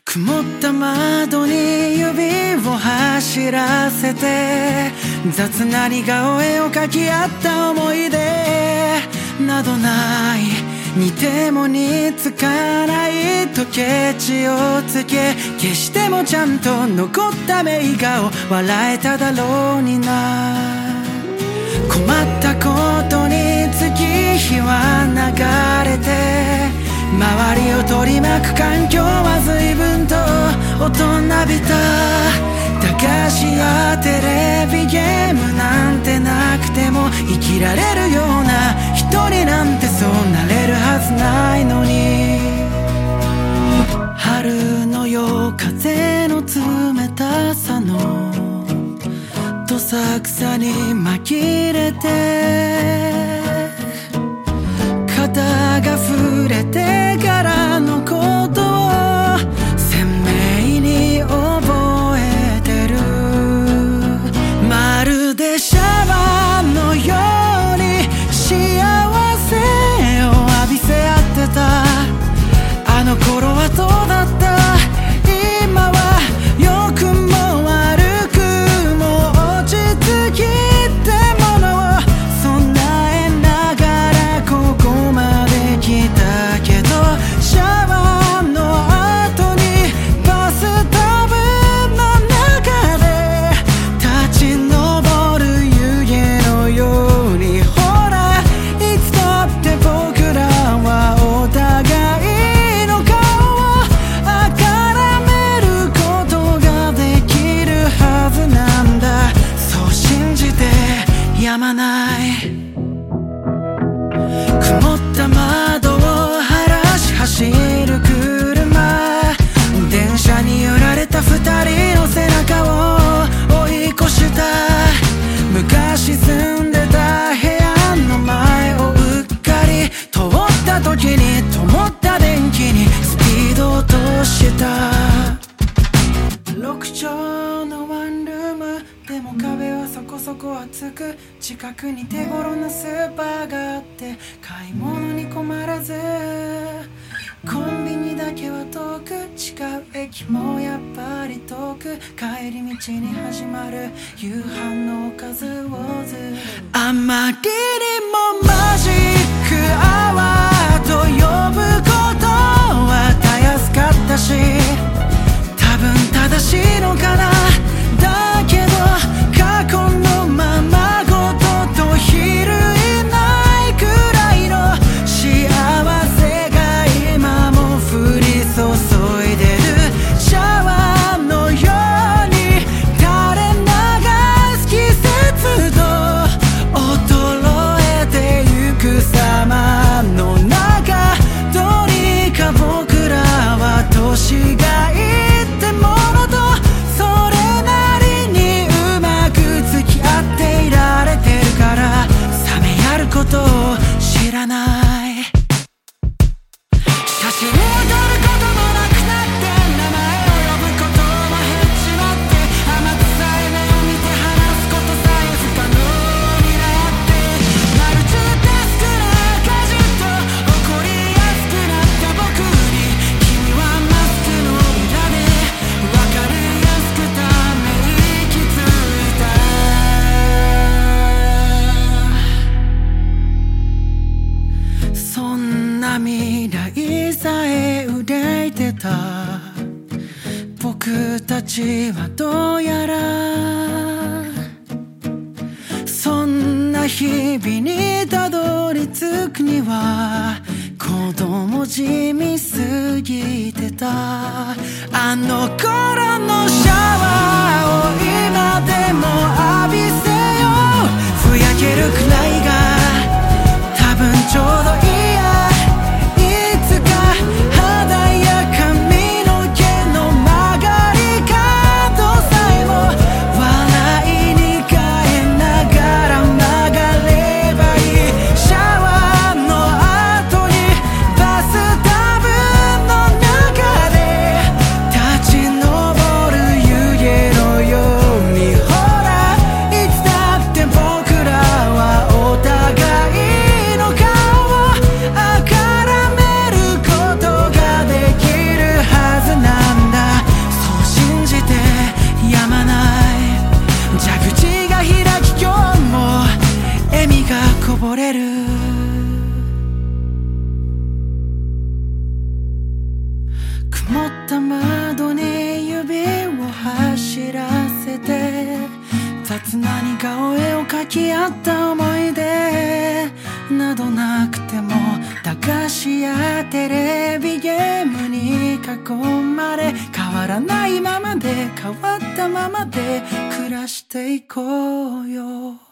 曇った窓に指を走らせて雑な似顔絵を描き合った思い出などない。似ても似つかない時計値をつけ消してもちゃんと残った名画を笑えただろうにな。困ったことに月日は流れて周りを取り巻く環境は随分と大人びた。駄菓子やテレビゲームなんてなくても生きられるような一人なんてそうなれるはずないのに。春の夜風の冷たさのどさくさに紛れて肩が触れてからのことを鮮明に覚えてる。まるでシャワーのように幸せを浴びせ合ってた。あの頃はどうだった。今は良くも悪くも落ち着きってものを備えながらここまで来たけど、シャワーの後にバスタブの中で立ち上る湯気のように、ほらいつだって僕らはお互いの顔をあからめることができるはずなんだ。そう信じてやまない。曇った窓を晴らし走る車、電車に揺られた二人の背中を追い越した。昔住んでた部屋の前をうっかり通った時に灯った電気にスピード落とした。6畳のワンルームでも壁はそこそこ厚く、近くに手頃なスーパーがあって買い物に困らず、コンビニだけは遠く、違う駅もやっぱり遠く、帰り道に始まる夕飯のおかずウォーズ。あまりにもマジックアワーと呼ぶことはたやすかったし、多分正しいのかな。だけど過去のままごとと比類ないくらいの幸せが今も降り注いでる。シャワーのように垂れ流す季節と衰えてゆく様の中、どうにか僕らは年がいってものとそれなりにうまく付き合っていられてるから、冷めやることを知らない。写真を撮ることもなくなって、名前を呼ぶことも減っちまって、天草へ目を見て話すことさえ不可能になって、マルチタスクな家事と怒りやすくなった僕に、君はマスクの裏で分かりやすくため息ついた。そんな未来さえ憂いてた僕たちはどうやら、そんな日々にたどり着くには子供じみすぎてた。あの頃のシャワーを今でも浴びせよう。ふやけるくらいが多分ちょうどいいや。いつか肌や髪の毛の曲がり角さえも笑いに変えながら曲がればいい。シャワーの後にバスタブの中で立ち上る湯気のように、ほらいつだって僕らは曇った窓に指を走らせて雑な似顔絵を描き合った思い出などなくても駄菓子やテレビゲームに囲まれ変わらないままで変わったままで暮らしていこうよ